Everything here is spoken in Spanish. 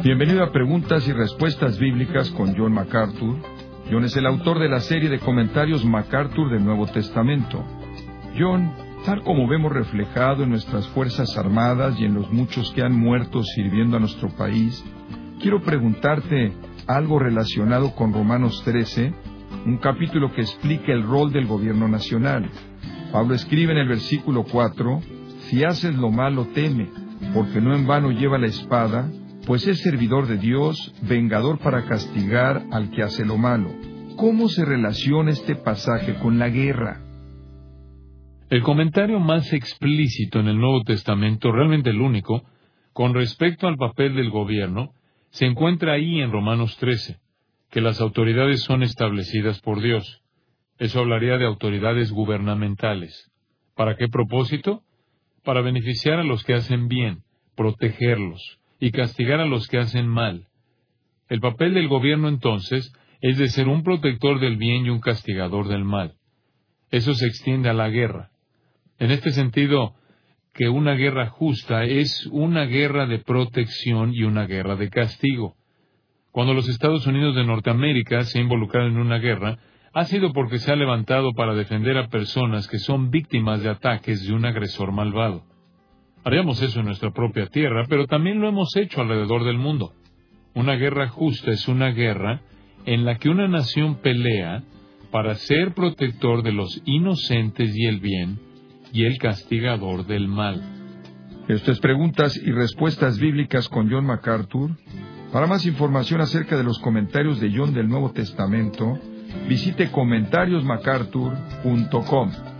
Bienvenido a Preguntas y Respuestas Bíblicas con John MacArthur. John es el autor de la serie de comentarios MacArthur del Nuevo Testamento. John, tal como vemos reflejado en nuestras Fuerzas Armadas y en los muchos que han muerto sirviendo a nuestro país, quiero preguntarte algo relacionado con Romanos 13, un capítulo que explica el rol del gobierno nacional. Pablo escribe en el versículo 4, «Si haces lo malo, teme, porque no en vano lleva la espada, pues es servidor de Dios, vengador para castigar al que hace lo malo». ¿Cómo se relaciona este pasaje con la guerra? El comentario más explícito en el Nuevo Testamento, realmente el único, con respecto al papel del gobierno, se encuentra ahí en Romanos 13, que las autoridades son establecidas por Dios. Eso hablaría de autoridades gubernamentales. ¿Para qué propósito? Para beneficiar a los que hacen bien, protegerlos y castigar a los que hacen mal. El papel del gobierno, entonces, es de ser un protector del bien y un castigador del mal. Eso se extiende a la guerra. En este sentido, que una guerra justa es una guerra de protección y una guerra de castigo. Cuando los Estados Unidos de Norteamérica se involucraron en una guerra, ha sido porque se ha levantado para defender a personas que son víctimas de ataques de un agresor malvado. Haríamos eso en nuestra propia tierra, pero también lo hemos hecho alrededor del mundo. Una guerra justa es una guerra en la que una nación pelea para ser protector de los inocentes y el bien, y el castigador del mal. Esto es Preguntas y Respuestas Bíblicas con John MacArthur. Para más información acerca de los comentarios de John del Nuevo Testamento, visite comentariosmacarthur.com.